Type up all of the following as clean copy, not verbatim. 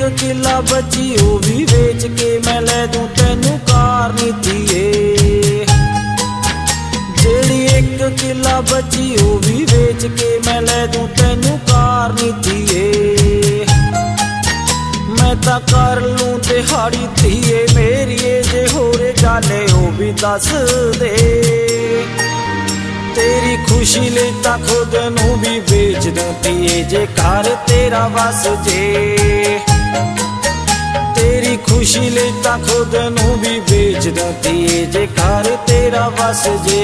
किला बची ओ भी वेच के मैं लै दूं तैनू कार नी धीए। जेड़ी एक किला बची ओ भी वेच के मैं लै दूं तैनू कार नी धीए। मैं तां कर लूं दिहाड़ी धीए मेरीए जे होरे गाले ओ भी दस दे। तेरी खुशी ले तां खुद नू भी बेच दूं धीए जे घर तेरा वस जे। तेरी खुशी ले तां खुद नू भी बेच दूं धीए जे घर तेरा वस जे।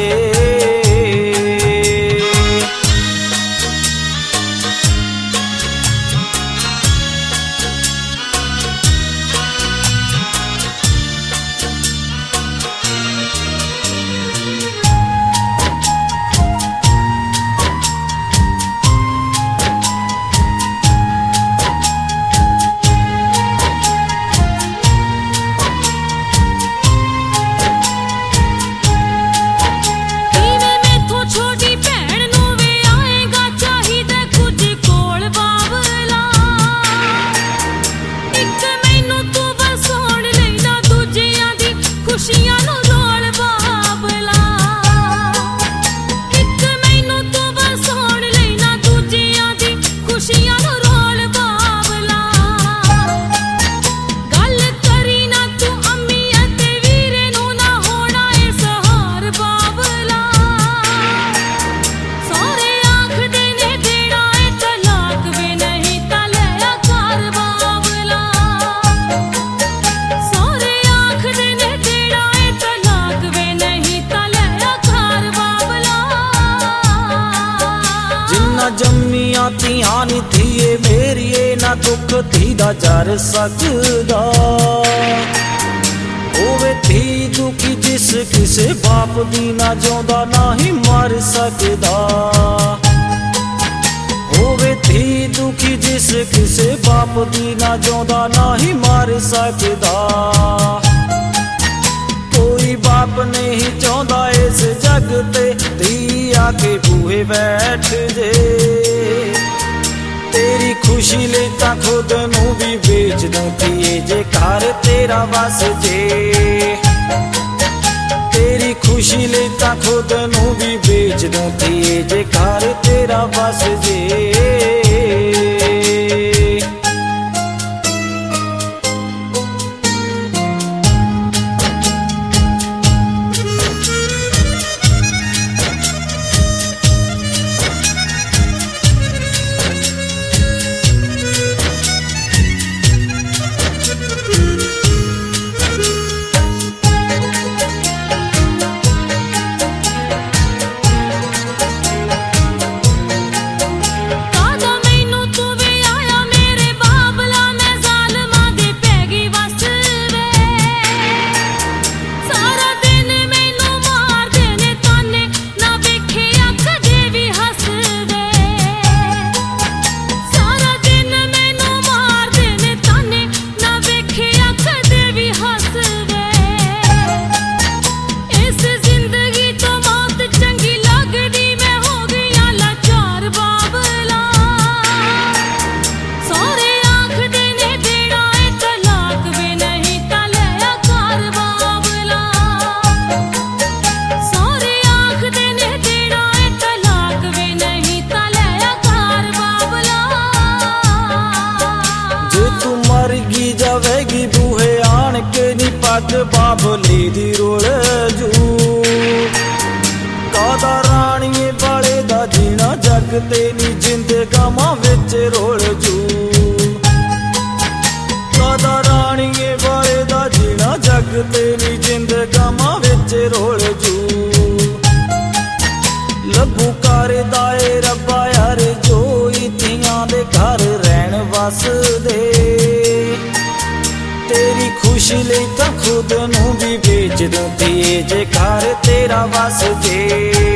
जम्मिया तियां नी धीए मेरीए ना दुख धी दा जर सकदा। होवे धी दुखी जिस किसे बाप दी ना जिउंदा ना ही मर सकदा। होवे धी दुखी जिस किसे बाप दी ना जिउंदा ना ही मर सकदा। कोई बाप नहीं चाहुंदा इस जग ते धी आके बूहे बैठ जे। तेरी खुशी ले तां खुद नू भी बेच दूं धीए जे घर तेरा वस जे। तेरी खुशी ले तां खुद नू भी बेच दूं धीए जे घर तेरा वस जे। जावेगी बूहे आन के नी पग बाबली दी रोल जू। कादा राणीए बाले दा जीना जग ते नी जिंद गावां विच रोल जू। कादा राणीए बाले दा जीना जग ते नी जिंद गावां विच रोल जू। लभू कर दाए रब्बा यार जोई तियां दे घर रहन वस दे। तेरी खुशी ले तां खुद नू भी बेच दूं धीए जे घर तेरा वस जे।